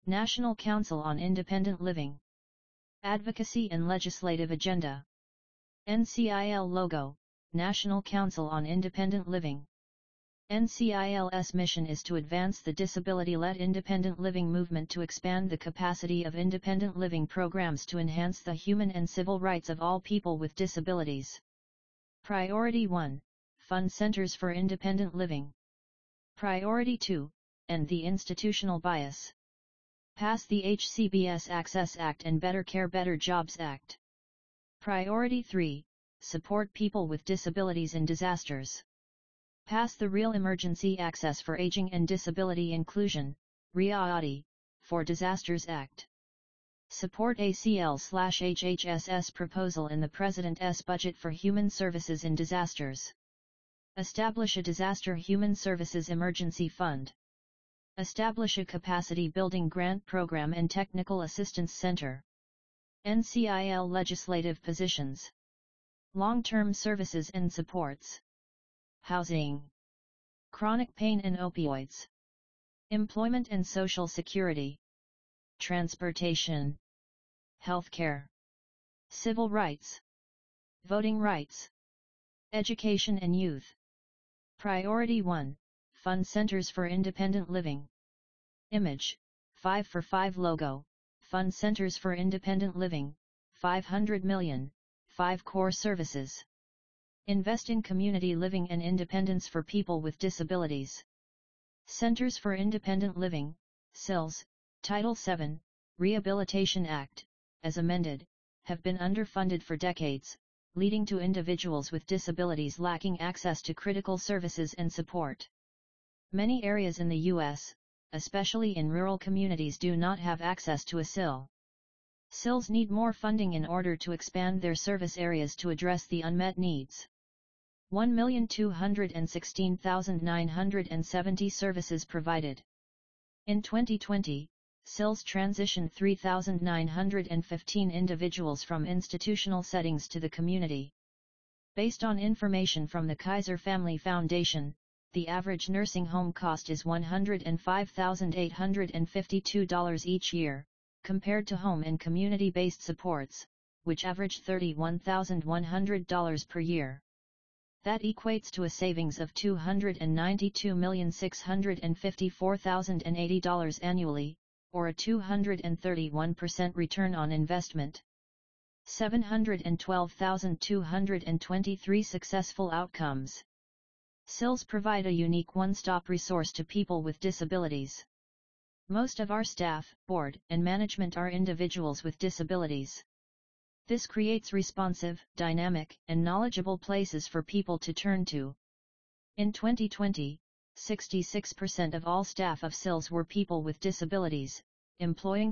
National Council on Independent Living. Advocacy and Legislative Agenda. NCIL logo, National Council on Independent Living. NCIL's mission is to advance the disability-led independent living movement to expand the capacity of independent living programs to enhance the human and civil rights of all people with disabilities. Priority 1. Fund centers for independent living. Priority 2. End the institutional bias. Pass the HCBS Access Act and Better Care Better Jobs Act. Priority 3. Support people with disabilities in disasters. Pass the Real Emergency Access for Aging and Disability Inclusion, REAADI, for Disasters Act. Support ACL/HHS's proposal in the President's budget for human services in disasters. Establish a Disaster Human Services Emergency Fund. Establish a Capacity Building Grant Program and Technical Assistance Center. NCIL Legislative Positions. Long-term services and supports. Housing. Chronic pain and opioids. Employment and Social Security. Transportation. Healthcare. Civil rights. Voting rights. Education and youth. Priority 1. Fund centers for independent living. Image, 5 for 5 logo, Fund centers for independent living, 500 million, 5 core services. Invest in community living and independence for people with disabilities. Centers for Independent Living, CILS, Title VII, Rehabilitation Act, as amended, have been underfunded for decades, leading to individuals with disabilities lacking access to critical services and support. Many areas in the U.S., especially in rural communities, do not have access to a CIL. CILs need more funding in order to expand their service areas to address the unmet needs. 1,216,970 services provided. In 2020, CILs transitioned 3,915 individuals from institutional settings to the community. Based on information from the Kaiser Family Foundation, the average nursing home cost is $105,852 each year, compared to home and community-based supports, which average $31,100 per year. That equates to a savings of $292,654,080 annually, or a 231% return on investment. 712,223 successful outcomes. CILs provide a unique one-stop resource to people with disabilities. Most of our staff, board, and management are individuals with disabilities. This creates responsive, dynamic, and knowledgeable places for people to turn to. In 2020, 66% of all staff of CILs were people with disabilities, employing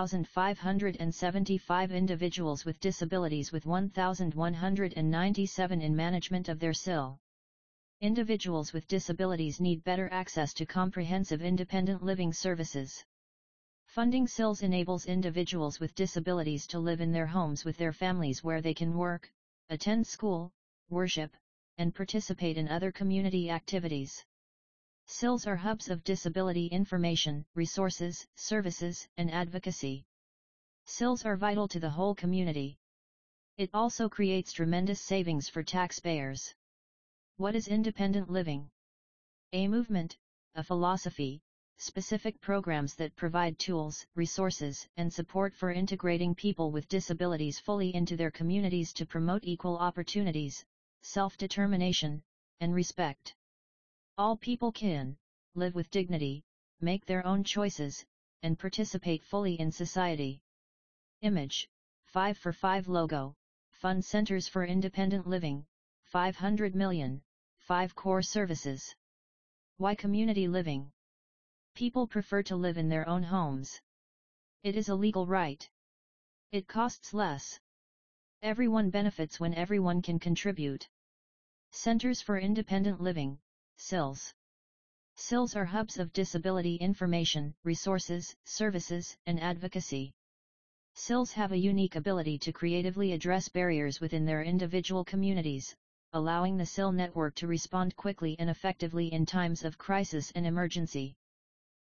4,575 individuals with disabilities with 1,197 in management of their CIL. Individuals with disabilities need better access to comprehensive independent living services. Funding CILs enables individuals with disabilities to live in their homes with their families where they can work, attend school, worship, and participate in other community activities. CILs are hubs of disability information, resources, services, and advocacy. CILs are vital to the whole community. It also creates tremendous savings for taxpayers. What is independent living? A movement, a philosophy, specific programs that provide tools, resources, and support for integrating people with disabilities fully into their communities to promote equal opportunities, self-determination, and respect. All people can live with dignity, make their own choices, and participate fully in society. Image, 5 for 5 logo, Fund Centers for Independent Living, 500 million, 5 core services. Why community living? People prefer to live in their own homes. It is a legal right. It costs less. Everyone benefits when everyone can contribute. Centers for Independent Living, CILs. CILs are hubs of disability information, resources, services, and advocacy. CILs have a unique ability to creatively address barriers within their individual communities, allowing the CIL network to respond quickly and effectively in times of crisis and emergency.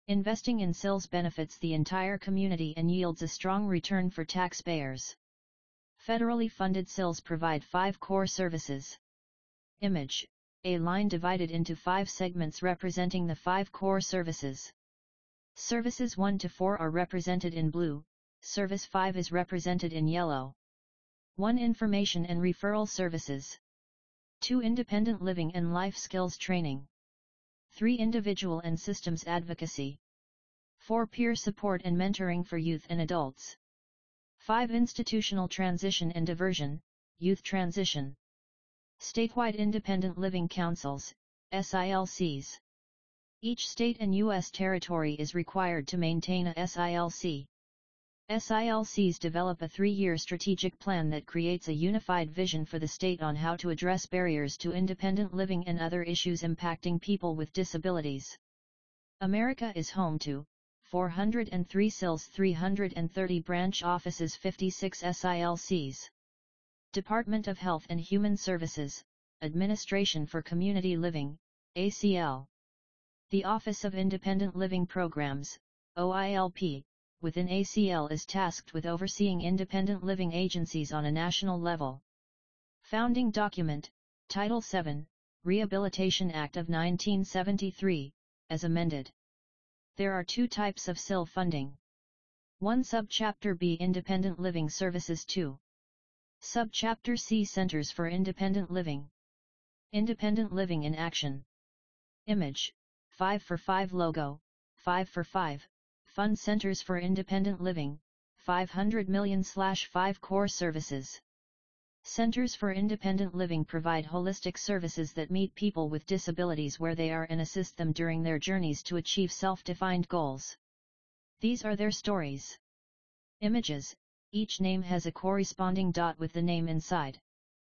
Investing in SILs benefits the entire community and yields a strong return for taxpayers. Federally funded SILs provide 5 core services. Image: a line divided into 5 segments representing the 5 core services. Services 1 to 4 are represented in blue, Service 5 is represented in yellow. 1. Information and referral services. 2. Independent living and life skills training. 3. Individual and systems advocacy. 4. Peer support and mentoring for youth and adults. 5. Institutional transition and diversion, youth transition. Statewide Independent Living Councils, SILCs. Each state and U.S. territory is required to maintain a SILC. SILCs develop a 3-year strategic plan that creates a unified vision for the state on how to address barriers to independent living and other issues impacting people with disabilities. America is home to 403 SILs, 330 branch offices, 56 SILCs. Department of Health and Human Services, Administration for Community Living, ACL. The Office of Independent Living Programs, OILP, within ACL is tasked with overseeing independent living agencies on a national level. Founding Document, Title VII, Rehabilitation Act of 1973, as amended. There are 2 types of SIL funding. 1. Subchapter B Independent Living Services. 2. Subchapter C Centers for Independent Living. Independent Living in Action. Image: 5 for 5 logo, 5 for 5, Fund Centers for Independent Living, 500 million/5 core services. Centers for Independent Living provide holistic services that meet people with disabilities where they are and assist them during their journeys to achieve self-defined goals. These are their stories. Images: each name has a corresponding dot with the name inside.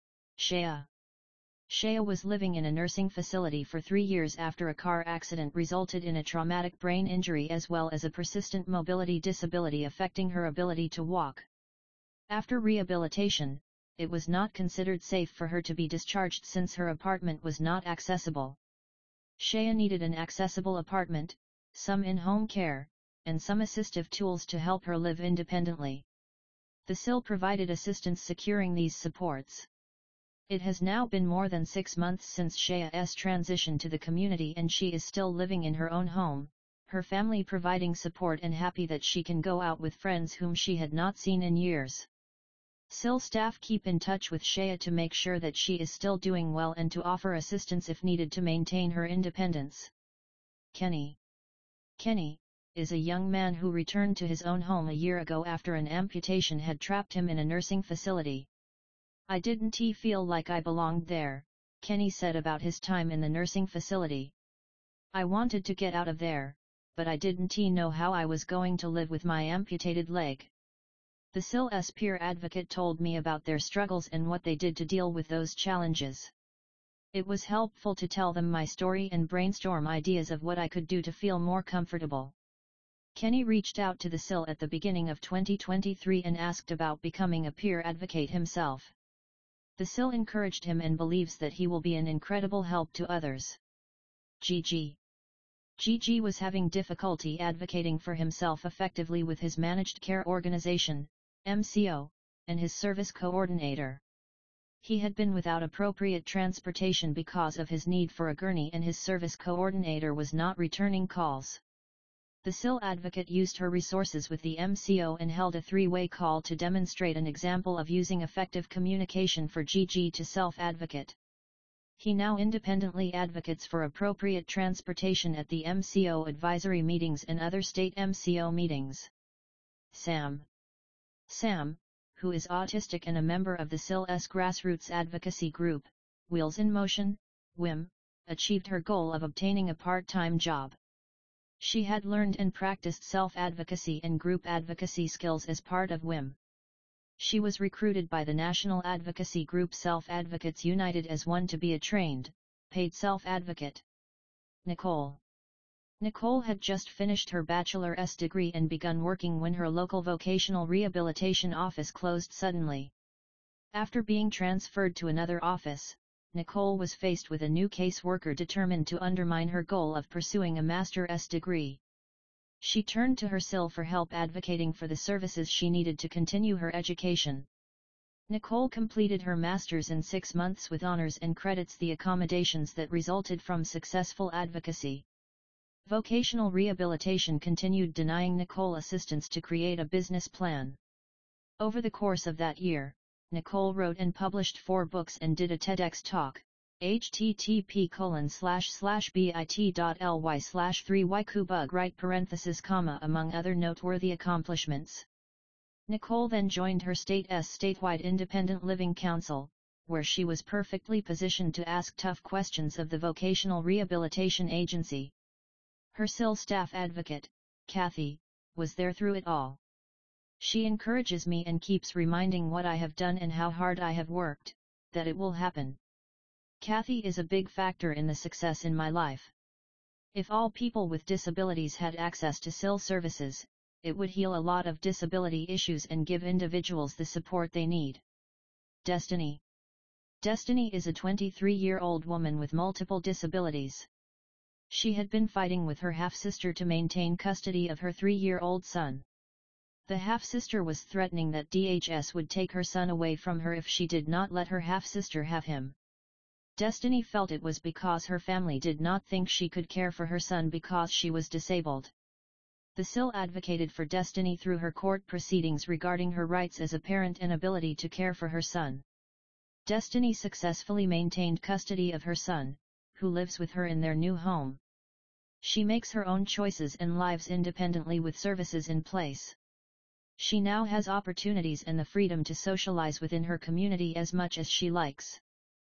Shea. Shea was living in a nursing facility for 3 years after a car accident resulted in a traumatic brain injury as well as a persistent mobility disability affecting her ability to walk. After rehabilitation, it was not considered safe for her to be discharged since her apartment was not accessible. Shea needed an accessible apartment, some in-home care, and some assistive tools to help her live independently. The SIL provided assistance securing these supports. It has now been more than 6 months since Shea's transition to the community and she is still living in her own home, her family providing support and happy that she can go out with friends whom she had not seen in years. SIL staff keep in touch with Shea to make sure that she is still doing well and to offer assistance if needed to maintain her independence. Kenny. Kenny is a young man who returned to his own home a year ago after an amputation had trapped him in a nursing facility. "I didn't feel like I belonged there," Kenny said about his time in the nursing facility. "I wanted to get out of there, but I didn't know how I was going to live with my amputated leg." The SIL's peer advocate told me about their struggles and what they did to deal with those challenges. "It was helpful to tell them my story and brainstorm ideas of what I could do to feel more comfortable." Kenny reached out to the SIL at the beginning of 2023 and asked about becoming a peer advocate himself. The SIL encouraged him and believes that he will be an incredible help to others. Gigi. Gigi was having difficulty advocating for himself effectively with his managed care organization, MCO, and his service coordinator. He had been without appropriate transportation because of his need for a gurney and his service coordinator was not returning calls. The SIL advocate used her resources with the MCO and held a 3-way call to demonstrate an example of using effective communication for Gigi to self-advocate. He now independently advocates for appropriate transportation at the MCO advisory meetings and other state MCO meetings. Sam. Sam, who is autistic and a member of the SIL's grassroots advocacy group, Wheels in Motion, WIM, achieved her goal of obtaining a part-time job. She had learned and practiced self-advocacy and group advocacy skills as part of WIM. She was recruited by the national advocacy group Self-Advocates United as one to be a trained, paid self-advocate. Nicole. Nicole had just finished her bachelor's degree and begun working when her local vocational rehabilitation office closed suddenly. After being transferred to another office, Nicole was faced with a new caseworker determined to undermine her goal of pursuing a master's degree. She turned to her SIL for help advocating for the services she needed to continue her education. Nicole completed her master's in 6 months with honors and credits the accommodations that resulted from successful advocacy. Vocational rehabilitation continued denying Nicole assistance to create a business plan. Over the course of that year, Nicole wrote and published 4 books and did a TEDx talk. http://bit.ly/3ykubug among other noteworthy accomplishments. Nicole then joined her state's statewide Independent Living Council, where she was perfectly positioned to ask tough questions of the Vocational Rehabilitation Agency. Her SIL staff advocate, Kathy, was there through it all. She encourages me and keeps reminding what I have done and how hard I have worked, that it will happen. Kathy is a big factor in the success in my life. If all people with disabilities had access to SIL services, it would heal a lot of disability issues and give individuals the support they need. Destiny. Destiny is a 23-year-old woman with multiple disabilities. She had been fighting with her half-sister to maintain custody of her 3-year-old son. The half-sister was threatening that DHS would take her son away from her if she did not let her half-sister have him. Destiny felt it was because her family did not think she could care for her son because she was disabled. The SIL advocated for Destiny through her court proceedings regarding her rights as a parent and ability to care for her son. Destiny successfully maintained custody of her son, who lives with her in their new home. She makes her own choices and lives independently with services in place. She now has opportunities and the freedom to socialize within her community as much as she likes.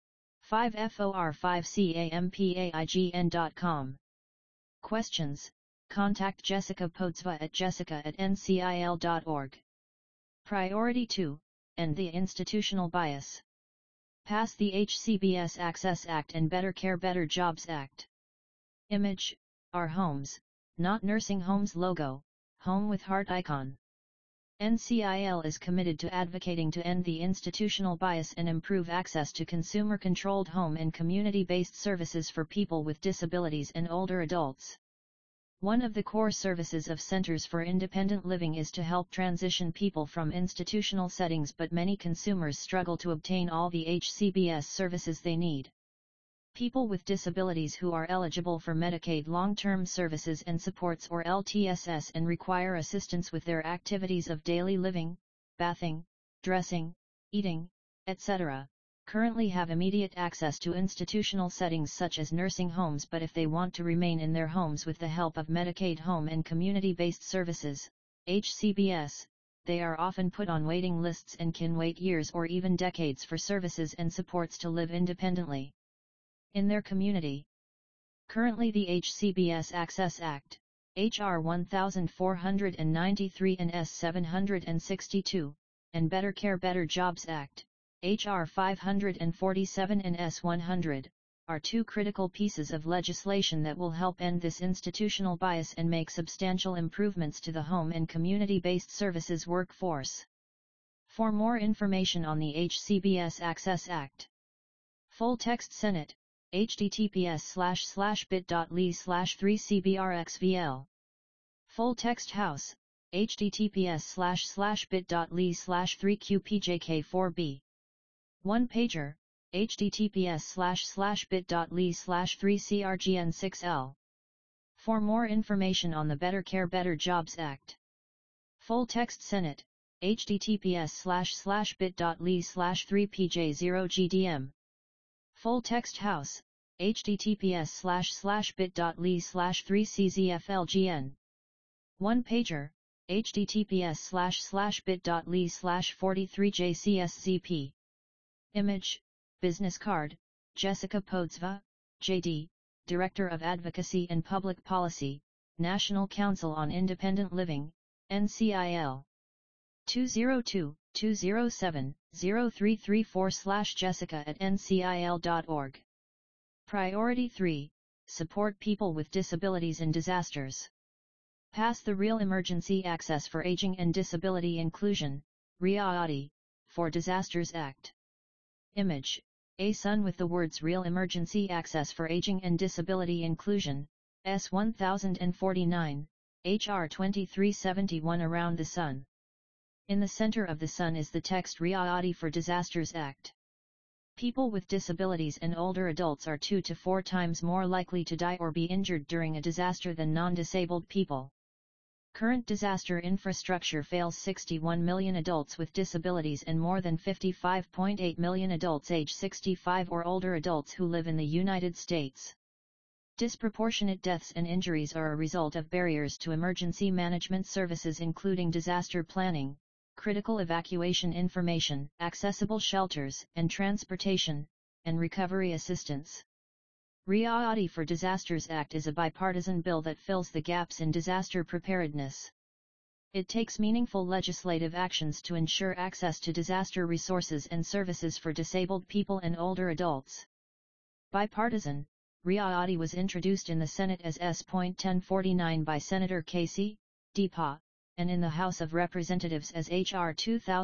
5for5campaign.com. Questions? Contact Jessica Podsva at jessica@ncil.org. Priority 2, End the institutional bias. Pass the HCBS Access Act and Better Care Better Jobs Act. Image, Our Homes, Not Nursing Homes logo, home with heart icon. NCIL is committed to advocating to end the institutional bias and improve access to consumer-controlled home and community-based services for people with disabilities and older adults. One of the core services of Centers for Independent Living is to help transition people from institutional settings, but many consumers struggle to obtain all the HCBS services they need. People with disabilities who are eligible for Medicaid long-term services and supports or LTSS and require assistance with their activities of daily living, bathing, dressing, eating, etc., currently have immediate access to institutional settings such as nursing homes, but if they want to remain in their homes with the help of Medicaid home and community-based services, HCBS, they are often put on waiting lists and can wait years or even decades for services and supports to live independently in their community. Currently the HCBS Access Act, H.R. 1493 and S. 762, and Better Care Better Jobs Act, H.R. 547 and S. 100, are 2 critical pieces of legislation that will help end this institutional bias and make substantial improvements to the home and community-based services workforce. For more information on the HCBS Access Act, full text Senate, https://bit.ly/3cbrxvl. Full text House, https://bit.ly/3qpjk4b. One pager, https://bit.ly/3crgn6l. For more information on the Better Care Better Jobs Act. Full text Senate, https://bit.ly/3pj0gdm. Full text House, https://bit.ly/3czflgn. One pager, https://bit.ly/43jcszp. Image, Business Card, Jessica Podsva, JD, Director of Advocacy and Public Policy, National Council on Independent Living, NCIL. 202-207-0334/jessica@ncil.org. Priority 3, Support people with disabilities in disasters. Pass the Real Emergency Access for Aging and Disability Inclusion, REAADI, for Disasters Act. Image, a sun with the words Real Emergency Access for Aging and Disability Inclusion, S1049, HR 2371 Around the Sun. In the center of the sun is the text Reality for Disasters Act. People with disabilities and older adults are 2 to 4 times more likely to die or be injured during a disaster than non-disabled people. Current disaster infrastructure fails 61 million adults with disabilities and more than 55.8 million adults age 65 or older adults who live in the United States. Disproportionate deaths and injuries are a result of barriers to emergency management services including disaster planning, critical evacuation information, accessible shelters and transportation, and recovery assistance. Reality for Disasters Act is a bipartisan bill that fills the gaps in disaster preparedness. It takes meaningful legislative actions to ensure access to disaster resources and services for disabled people and older adults. Bipartisan, Reality was introduced in the Senate as S.1049 by Senator Casey, DePa, and in the House of Representatives as H.R.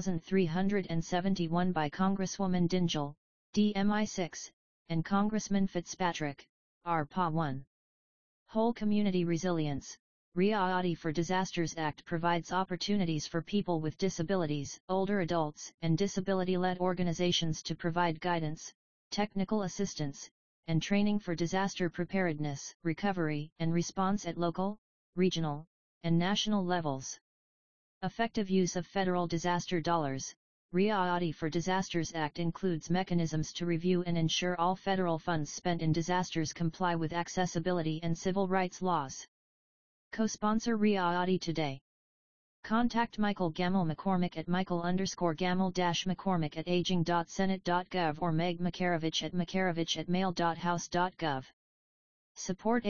2371 by Congresswoman Dingell, DMI-6, and Congressman Fitzpatrick, R.Pa 1. Whole Community Resilience. Reality for Disasters Act provides opportunities for people with disabilities, older adults, and disability-led organizations to provide guidance, technical assistance, and training for disaster preparedness, recovery, and response at local, regional, and national levels. Effective use of federal disaster dollars. Reality for Disasters Act includes mechanisms to review and ensure all federal funds spent in disasters comply with accessibility and civil rights laws. Co-sponsor Reality today. Contact Michael Gamble McCormick at Michael_Gamble-McCormick at aging.senate.gov or Meg Makarovich at makarovich@mail.house.gov. Support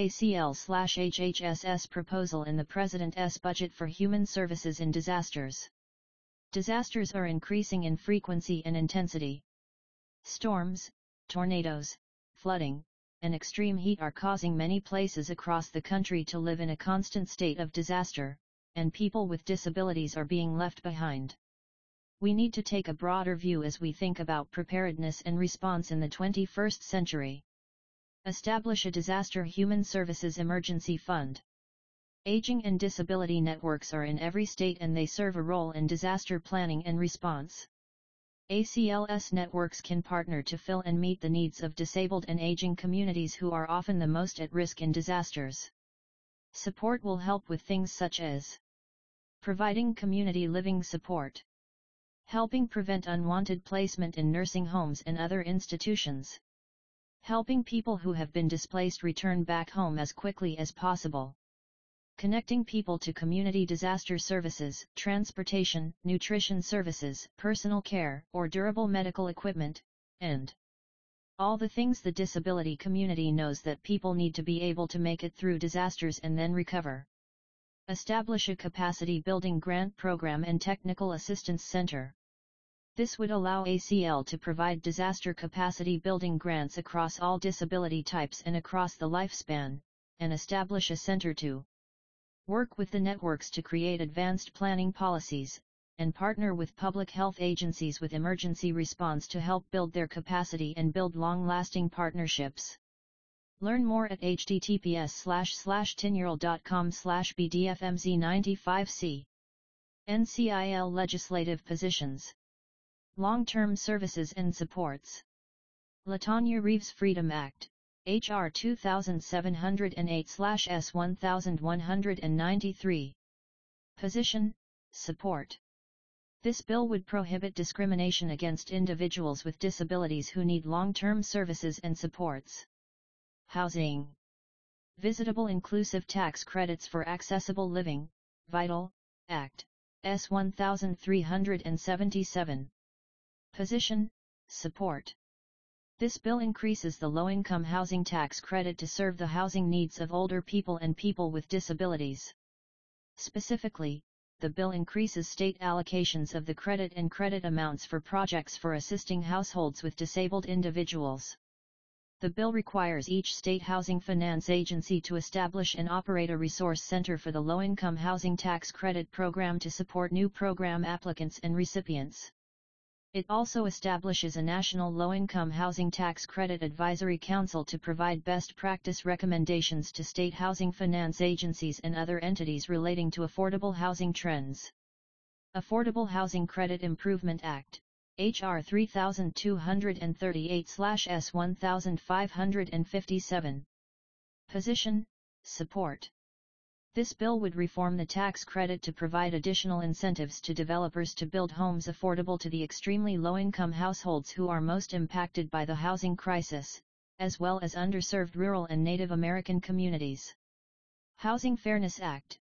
ACL/HHSS proposal in the President's budget for human services in disasters. Disasters are increasing in frequency and intensity. Storms, tornadoes, flooding, and extreme heat are causing many places across the country to live in a constant state of disaster, and people with disabilities are being left behind. We need to take a broader view as we think about preparedness and response in the 21st century. Establish a Disaster Human Services Emergency Fund. Aging and disability networks are in every state and they serve a role in disaster planning and response. ACLS networks can partner to fill and meet the needs of disabled and aging communities who are often the most at risk in disasters. Support will help with things such as providing community living support, helping prevent unwanted placement in nursing homes and other institutions, helping people who have been displaced return back home as quickly as possible, connecting people to community disaster services, transportation, nutrition services, personal care, or durable medical equipment, and all the things the disability community knows that people need to be able to make it through disasters and then recover. Establish a capacity building grant program and technical assistance center. This would allow ACL to provide disaster capacity building grants across all disability types and across the lifespan, and establish a center to work with the networks to create advanced planning policies, and partner with public health agencies with emergency response to help build their capacity and build long-lasting partnerships. Learn more at https://10yearold.com/bdfmz95c. NCIL Legislative Positions. Long-term Services and Supports. LaTonya Reeves Freedom Act. H.R. 2708/S1193. Position, Support. This bill would prohibit discrimination against individuals with disabilities who need long-term services and supports. Housing. Visitable Inclusive Tax Credits for Accessible Living, Vital, Act, S. 1377. Position, Support. This bill increases the low-income housing tax credit to serve the housing needs of older people and people with disabilities. Specifically, the bill increases state allocations of the credit and credit amounts for projects for assisting households with disabled individuals. The bill requires each state housing finance agency to establish and operate a resource center for the low-income housing tax credit program to support new program applicants and recipients. It also establishes a national low-income housing tax credit advisory council to provide best practice recommendations to state housing finance agencies and other entities relating to affordable housing trends. Affordable Housing Credit Improvement Act, H.R. 3238/S1557. Position, support. This bill would reform the tax credit to provide additional incentives to developers to build homes affordable to the extremely low-income households who are most impacted by the housing crisis, as well as underserved rural and Native American communities. Housing Fairness Act,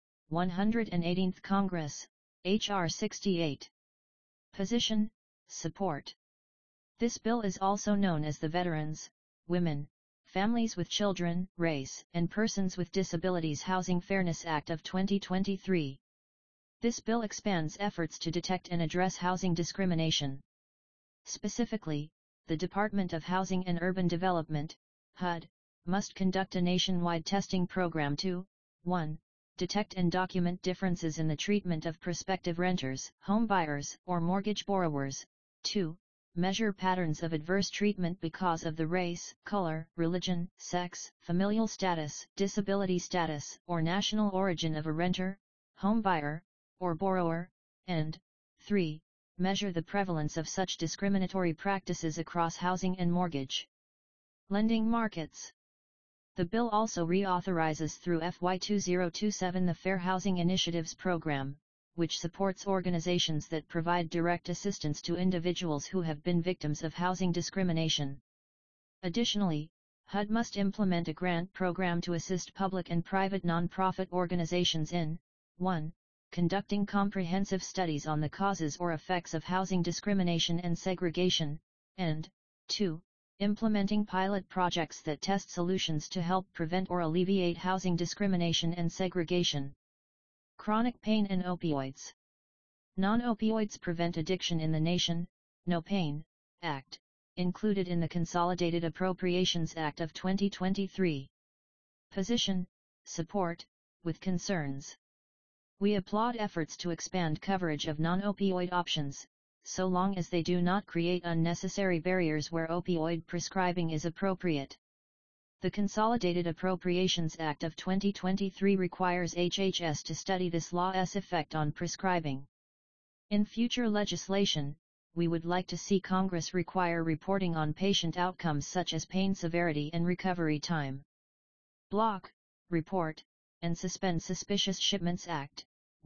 118th Congress, H.R. 68. Position, support. This bill is also known as the Veterans, Women, Families with Children, Race, and Persons with Disabilities Housing Fairness Act of 2023. This bill expands efforts to detect and address housing discrimination. Specifically, the Department of Housing and Urban Development, HUD, must conduct a nationwide testing program to 1. Detect and document differences in the treatment of prospective renters, home buyers, or mortgage borrowers. 2. Measure patterns of adverse treatment because of the race, color, religion, sex, familial status, disability status, or national origin of a renter, homebuyer, or borrower, and 3. Measure the prevalence of such discriminatory practices across housing and mortgage lending markets. The bill also reauthorizes through FY 2027 the Fair Housing Initiatives Program, which supports organizations that provide direct assistance to individuals who have been victims of housing discrimination. Additionally, HUD must implement a grant program to assist public and private nonprofit organizations in 1. Conducting comprehensive studies on the causes or effects of housing discrimination and segregation, and 2. Implementing pilot projects that test solutions to help prevent or alleviate housing discrimination and segregation. Chronic pain and opioids. Non-opioids Prevent Addiction in the Nation, No Pain, Act, included in the Consolidated Appropriations Act of 2023. Position, support, with concerns. We applaud efforts to expand coverage of non-opioid options, so long as they do not create unnecessary barriers where opioid prescribing is appropriate. The Consolidated Appropriations Act of 2023 requires HHS to study this law's effect on prescribing. In future legislation, we would like to see Congress require reporting on patient outcomes such as pain severity and recovery time. Block, Report, and Suspend Suspicious Shipments Act,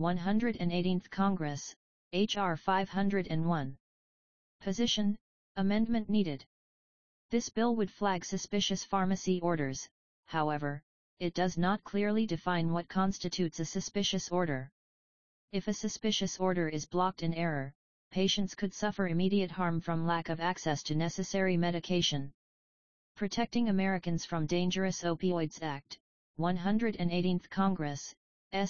118th Congress, H.R. 501. Position, amendment needed. This bill would flag suspicious pharmacy orders, however, it does not clearly define what constitutes a suspicious order. If a suspicious order is blocked in error, patients could suffer immediate harm from lack of access to necessary medication. Protecting Americans from Dangerous Opioids Act, 118th Congress, S.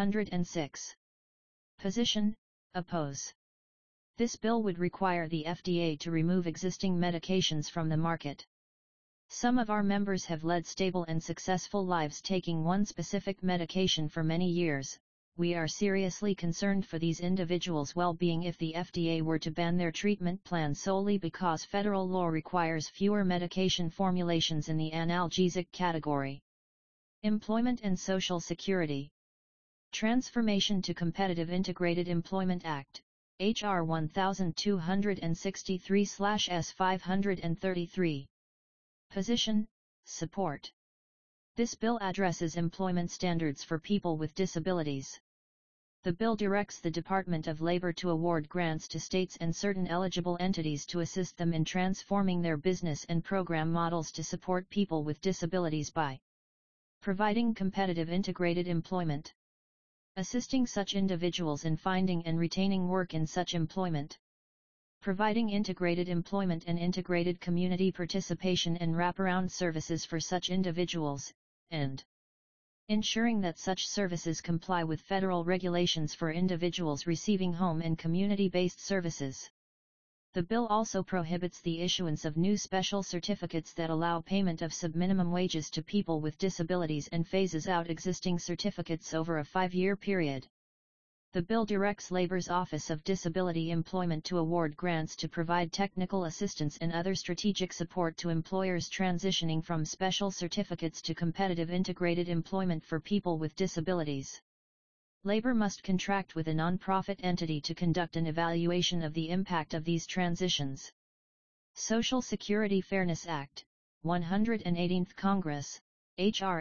606. Position, oppose. This bill would require the FDA to remove existing medications from the market. Some of our members have led stable and successful lives taking one specific medication for many years. We are seriously concerned for these individuals' well-being if the FDA were to ban their treatment plan solely because federal law requires fewer medication formulations in the analgesic category. Employment and Social Security. Transformation to Competitive Integrated Employment Act, H.R. 1263/S533. Position, support. This bill addresses employment standards for people with disabilities. The bill directs the Department of Labor to award grants to states and certain eligible entities to assist them in transforming their business and program models to support people with disabilities by providing competitive integrated employment, assisting such individuals in finding and retaining work in such employment, providing integrated employment and integrated community participation and wraparound services for such individuals, and ensuring that such services comply with federal regulations for individuals receiving home and community-based services. The bill also prohibits the issuance of new special certificates that allow payment of subminimum wages to people with disabilities and phases out existing certificates over a 5-year period. The bill directs Labor's Office of Disability Employment to award grants to provide technical assistance and other strategic support to employers transitioning from special certificates to competitive integrated employment for people with disabilities. Labor must contract with a non-profit entity to conduct an evaluation of the impact of these transitions. Social Security Fairness Act, 118th Congress, H.R.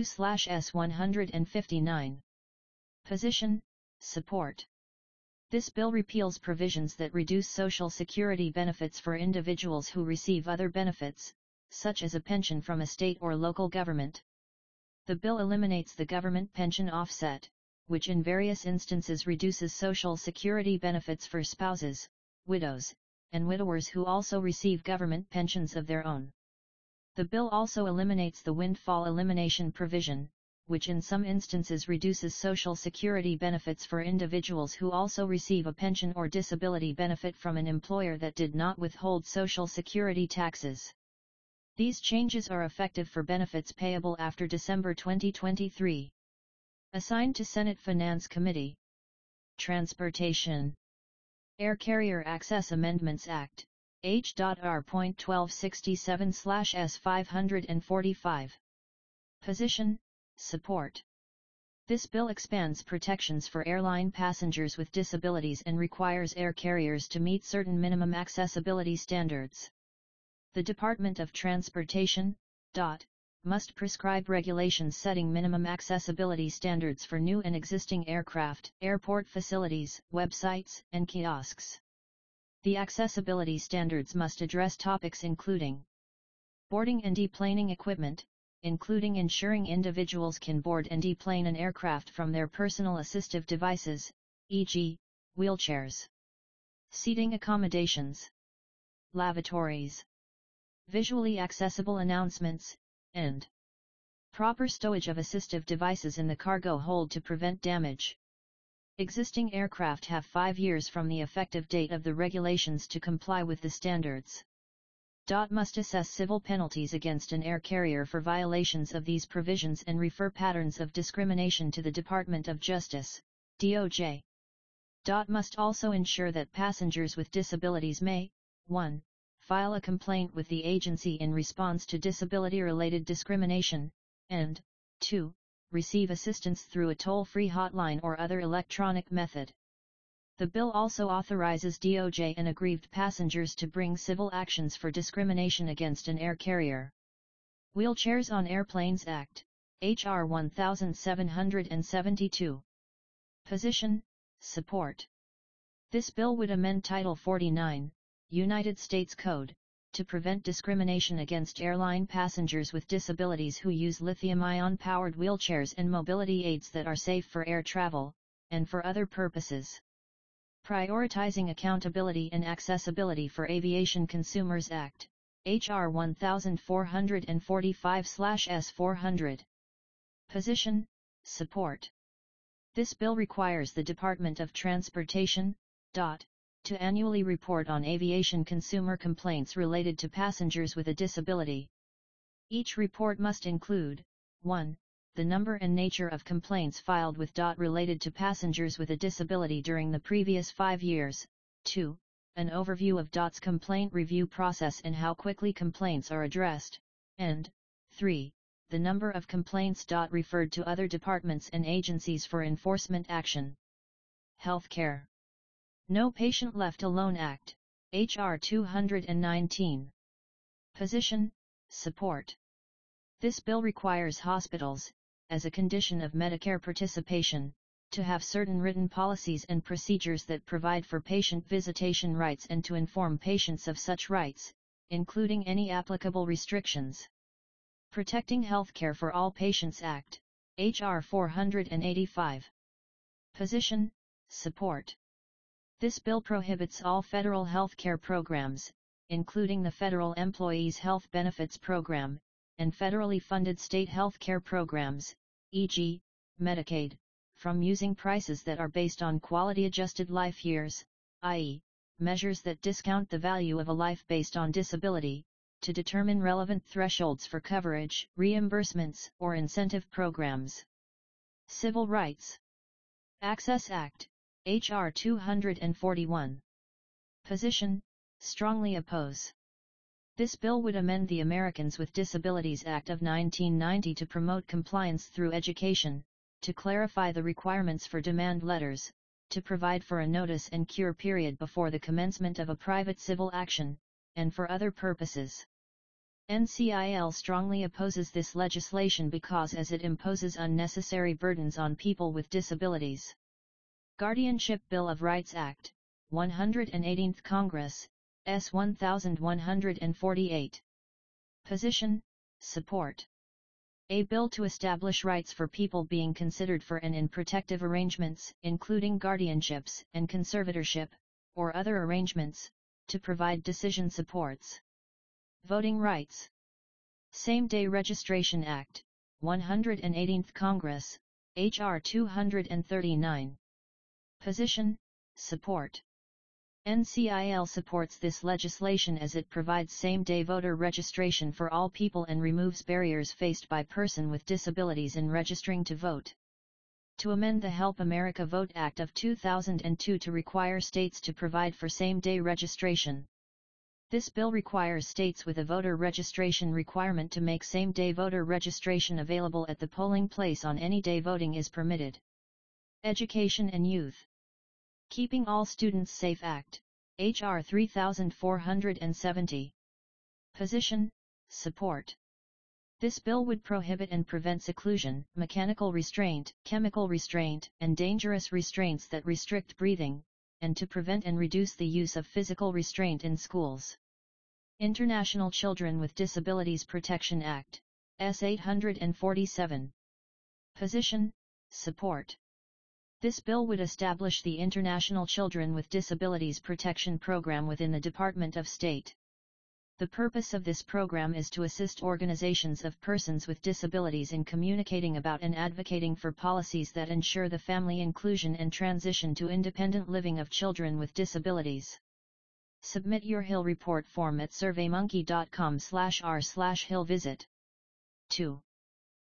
82/S159. Position, support. This bill repeals provisions that reduce Social Security benefits for individuals who receive other benefits, such as a pension from a state or local government. The bill eliminates the government pension offset, which in various instances reduces Social Security benefits for spouses, widows, and widowers who also receive government pensions of their own. The bill also eliminates the windfall elimination provision, which in some instances reduces Social Security benefits for individuals who also receive a pension or disability benefit from an employer that did not withhold Social Security taxes. These changes are effective for benefits payable after December 2023. Assigned to Senate Finance Committee. Transportation. Air Carrier Access Amendments Act, H.R.1267/S545. Position, support. This bill expands protections for airline passengers with disabilities and requires air carriers to meet certain minimum accessibility standards. The Department of Transportation, must prescribe regulations setting minimum accessibility standards for new and existing aircraft, airport facilities, websites, and kiosks. The accessibility standards must address topics including boarding and deplaning equipment, including ensuring individuals can board and deplane an aircraft from their personal assistive devices, e.g., wheelchairs. Seating accommodations, lavatories, visually accessible announcements, and proper stowage of assistive devices in the cargo hold to prevent damage. Existing aircraft have 5 years from the effective date of the regulations to comply with the standards. Must assess civil penalties against an air carrier for violations of these provisions and refer patterns of discrimination to the Department of Justice, DOJ. Must also ensure that passengers with disabilities may, 1. File a complaint with the agency in response to disability-related discrimination, and 2. Receive assistance through a toll-free hotline or other electronic method. The bill also authorizes DOJ and aggrieved passengers to bring civil actions for discrimination against an air carrier. Wheelchairs on Airplanes Act, H.R. 1772. Position, support. This bill would amend Title 49, United States Code, to prevent discrimination against airline passengers with disabilities who use lithium-ion-powered wheelchairs and mobility aids that are safe for air travel, and for other purposes. Prioritizing Accountability and Accessibility for Aviation Consumers Act, H.R. 1445/S400. Position, support. This bill requires the Department of Transportation, to annually report on aviation consumer complaints related to passengers with a disability. Each report must include, 1. The number and nature of complaints filed with related to passengers with a disability during the previous 5 years, 2. An overview of complaint review process and how quickly complaints are addressed, and 3. The number of complaints referred to other departments and agencies for enforcement action. Healthcare. No Patient Left Alone Act, H.R. 219. Position, support. This bill requires hospitals, as a condition of Medicare participation, to have certain written policies and procedures that provide for patient visitation rights and to inform patients of such rights, including any applicable restrictions. Protecting Healthcare for All Patients Act, H.R. 485. Position, support. This bill prohibits all federal health care programs, including the Federal Employees Health Benefits Program, and federally funded state health care programs, e.g., Medicaid, from using prices that are based on quality-adjusted life years, i.e., measures that discount the value of a life based on disability, to determine relevant thresholds for coverage, reimbursements, or incentive programs. Civil Rights. Access Act, H.R. 241. Position: strongly oppose. This bill would amend the Americans with Disabilities Act of 1990 to promote compliance through education, to clarify the requirements for demand letters, to provide for a notice and cure period before the commencement of a private civil action, and for other purposes. NCIL strongly opposes this legislation because as it imposes unnecessary burdens on people with disabilities. Guardianship Bill of Rights Act, 118th Congress, S. 1148. Position: support. A bill to establish rights for people being considered for and in protective arrangements, including guardianships and conservatorship, or other arrangements, to provide decision supports. Voting rights. Same-Day Registration Act, 118th Congress, H.R. 239. Position: support. NCIL supports this legislation as it provides same-day voter registration for all people and removes barriers faced by persons with disabilities in registering to vote. To amend the Help America Vote Act of 2002 to require states to provide for same-day registration. This bill requires states with a voter registration requirement to make same-day voter registration available at the polling place on any day voting is permitted. Education and Youth. Keeping All Students Safe Act, H.R. 3470. Position: support. This bill would prohibit and prevent seclusion, mechanical restraint, chemical restraint, and dangerous restraints that restrict breathing, and to prevent and reduce the use of physical restraint in schools. International Children with Disabilities Protection Act, S. 847. Position: support. This bill would establish the International Children with Disabilities Protection Program within the Department of State. The purpose of this program is to assist organizations of persons with disabilities in communicating about and advocating for policies that ensure the family inclusion and transition to independent living of children with disabilities. Submit your Hill report form at surveymonkey.com/r/Hill. Visit 2.